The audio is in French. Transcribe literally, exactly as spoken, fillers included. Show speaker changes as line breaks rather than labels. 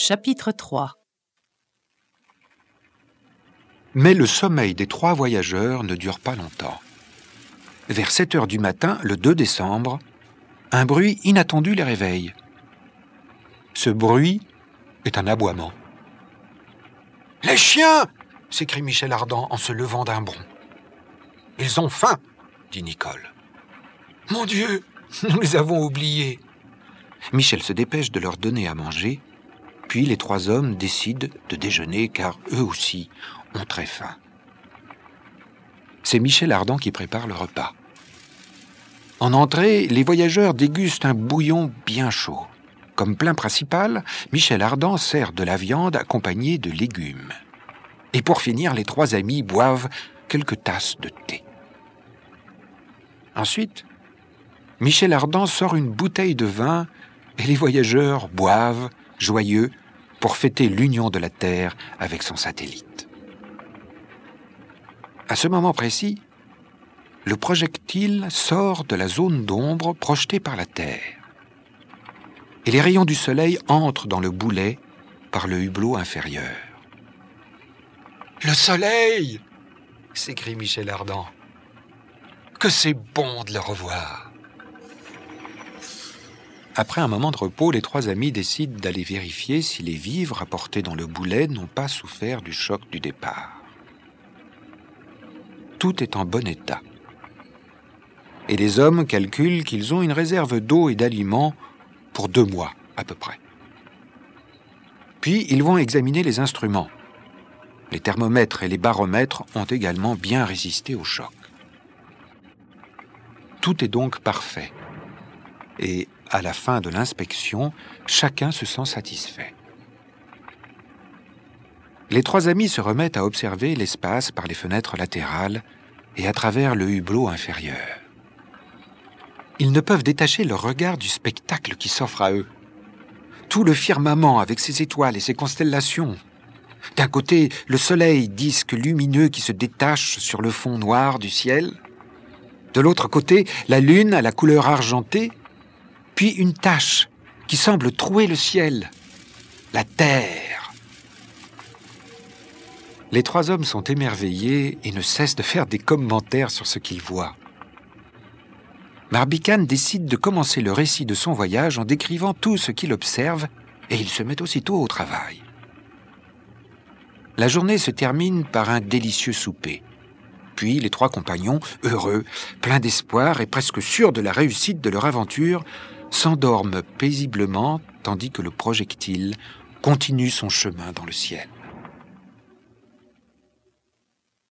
Chapitre trois.
Mais le sommeil des trois voyageurs ne dure pas longtemps. Vers sept heures du matin, le deux décembre, un bruit inattendu les réveille. Ce bruit est un aboiement. « Les chiens !» s'écrie Michel Ardan en se levant d'un bond. « Ils ont faim !» dit Nicole. « Mon Dieu, nous les avons oubliés !» Michel se dépêche de leur donner à manger, puis les trois hommes décident de déjeuner car eux aussi ont très faim. C'est Michel Ardan qui prépare le repas. En entrée, les voyageurs dégustent un bouillon bien chaud. Comme plat principal, Michel Ardan sert de la viande accompagnée de légumes. Et pour finir, les trois amis boivent quelques tasses de thé. Ensuite, Michel Ardan sort une bouteille de vin et les voyageurs boivent, joyeux, pour fêter l'union de la Terre avec son satellite. À ce moment précis, le projectile sort de la zone d'ombre projetée par la Terre. Et les rayons du soleil entrent dans le boulet par le hublot inférieur. « Le soleil !» s'écrie Michel Ardan. « Que c'est bon de le revoir !» Après un moment de repos, les trois amis décident d'aller vérifier si les vivres apportés dans le boulet n'ont pas souffert du choc du départ. Tout est en bon état. Et les hommes calculent qu'ils ont une réserve d'eau et d'aliments pour deux mois à peu près. Puis ils vont examiner les instruments. Les thermomètres et les baromètres ont également bien résisté au choc. Tout est donc parfait. Et à la fin de l'inspection, chacun se sent satisfait. Les trois amis se remettent à observer l'espace par les fenêtres latérales et à travers le hublot inférieur. Ils ne peuvent détacher leur regard du spectacle qui s'offre à eux. Tout le firmament avec ses étoiles et ses constellations. D'un côté, le soleil, disque lumineux qui se détache sur le fond noir du ciel. De l'autre côté, la lune à la couleur argentée, puis une tache qui semble trouer le ciel. La Terre. Les trois hommes sont émerveillés et ne cessent de faire des commentaires sur ce qu'ils voient. Barbicane décide de commencer le récit de son voyage en décrivant tout ce qu'il observe et il se met aussitôt au travail. La journée se termine par un délicieux souper. Puis les trois compagnons, heureux, pleins d'espoir et presque sûrs de la réussite de leur aventure, s'endorment paisiblement tandis que le projectile continue son chemin dans le ciel.